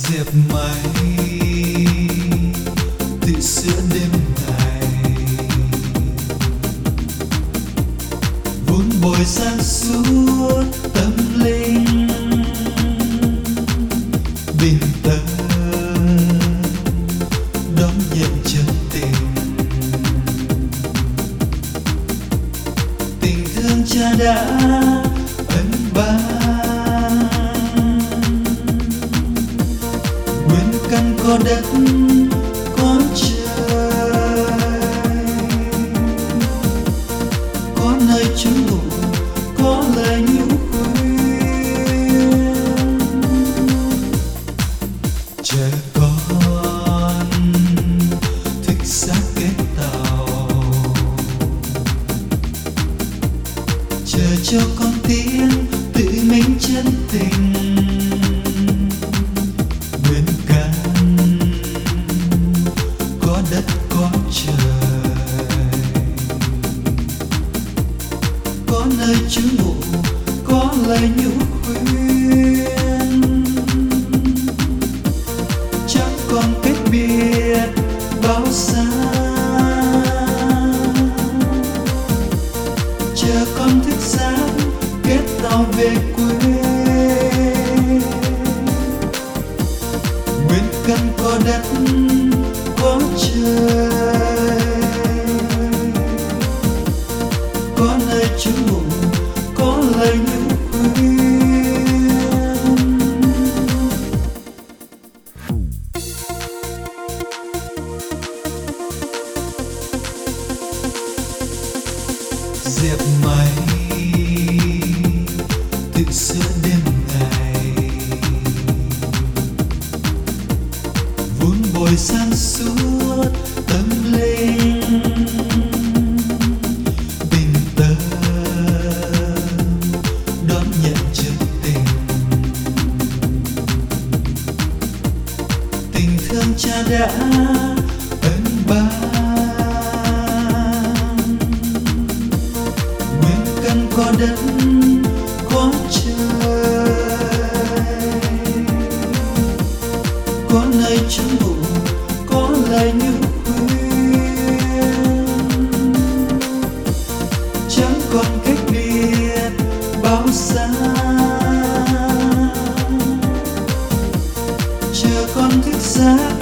dẹp máy từ giữa đêm ngày, vun bồi sáng suốt tâm linh bình tâm đón nhận chân tình. Tình thương cha đã ân ban, nguyên căn có đất có trời, có nơi trú ngụ, có lời nhũ khuyên. Chờ con thức xác kết tàu, chờ cho con tiếng tự mình chân tình. Nguyên căn có đất có trời, có nơi trú ngụ, có lời nhũ khuyên. Chẳng còn cách biệt bao xa, chờ con thức giấc kết tàu về quê. Nguyên căn có đất có trời, có nơi trú ngụ, có lời nhũ khuyên. Dẹp máy từ giữa đêm ngày, vun bồi sáng suốt tâm linh bình tâm đón nhận chân tình. Tình thương cha đã ân ban, nguyên căn có đất có trời, có nơi trú ngụ, có lời nhũ khuyên. Chẳng còn cách biệt bao xa, chờ con thức giấc